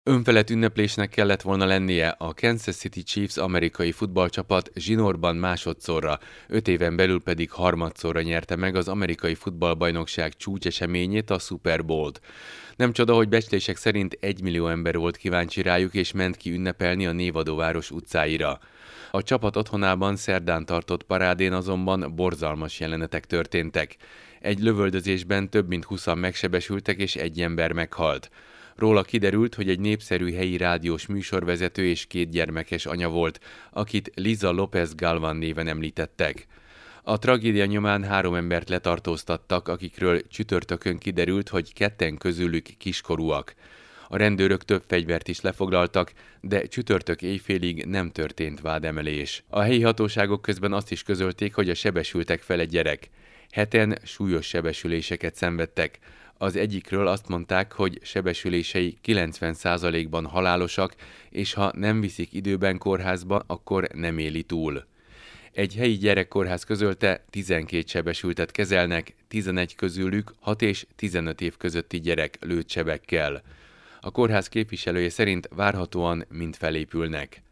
Önfelett ünneplésnek kellett volna lennie, a Kansas City Chiefs amerikai futballcsapat zsinórban másodszorra, 5 éven belül pedig harmadszorra nyerte meg az amerikai futballbajnokság csúcseseményét, a Super Bowl-t. Nem csoda, hogy becslések szerint 1 millió ember volt kíváncsi rájuk és ment ki ünnepelni a névadóváros utcáira. A csapat otthonában szerdán tartott parádén azonban borzalmas jelenetek történtek. Egy lövöldözésben több mint 20-an megsebesültek és egy ember meghalt. Róla kiderült, hogy egy népszerű helyi rádiós műsorvezető és 2 gyermekes anya volt, akit Liza López Galvan néven említettek. A tragédia nyomán 3 embert letartóztattak, akikről csütörtökön kiderült, hogy 2 közülük kiskorúak. A rendőrök több fegyvert is lefoglaltak, de csütörtök éjfélig nem történt vádemelés. A helyi hatóságok közben azt is közölték, hogy a sebesültek fele gyerek. 7-en súlyos sebesüléseket szenvedtek. Az egyikről azt mondták, hogy sebesülései 90%-ban halálosak, és ha nem viszik időben kórházba, akkor nem éli túl. Egy helyi gyerekkórház közölte, 12 sebesültet kezelnek, 11 közülük 6 és 15 év közötti gyerek lőtt sebekkel. A kórház képviselője szerint várhatóan mind felépülnek.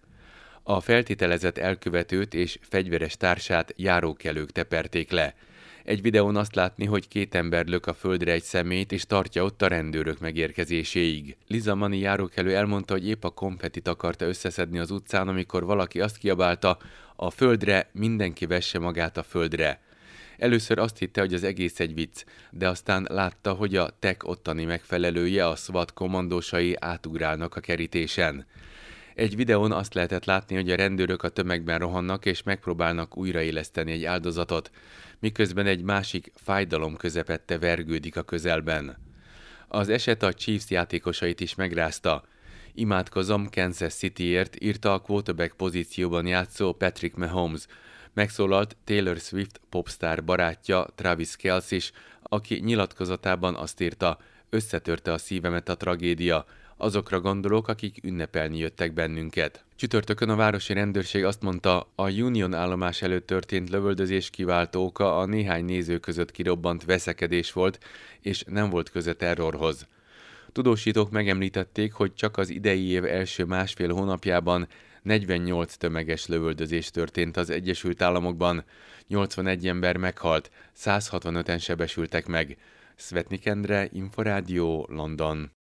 A feltételezett elkövetőt és fegyveres társát járókelők teperték le. Egy videón azt látni, hogy 2 ember lök a földre egy személyt, és tartja ott a rendőrök megérkezéséig. Liza Mani járókelő elmondta, hogy épp a konfettit akarta összeszedni az utcán, amikor valaki azt kiabálta, a földre, mindenki vesse magát a földre. Először azt hitte, hogy az egész egy vicc, de aztán látta, hogy a TEC ottani megfelelője, a SWAT kommandósai átugrálnak a kerítésen. Egy videón azt lehetett látni, hogy a rendőrök a tömegben rohannak és megpróbálnak újraéleszteni egy áldozatot, miközben egy másik fájdalom közepette vergődik a közelben. Az eset a Chiefs játékosait is megrázta. Imádkozom Kansas Cityért, írta a quarterback pozícióban játszó Patrick Mahomes. Megszólalt Taylor Swift popstar barátja Travis Kelce is, aki nyilatkozatában azt írta, összetörte a szívemet a tragédia. Azokra gondolok, akik ünnepelni jöttek bennünket. Csütörtökön a városi rendőrség azt mondta, a Union állomás előtt történt lövöldözés kiváltó oka a néhány néző között kirobbant veszekedés volt, és nem volt köze terrorhoz. Tudósítók megemlítették, hogy csak az idei év első másfél hónapjában 48 tömeges lövöldözés történt az Egyesült Államokban, 81 ember meghalt, 165-en sebesültek meg. Szvetnik Endre, Inforádió, London.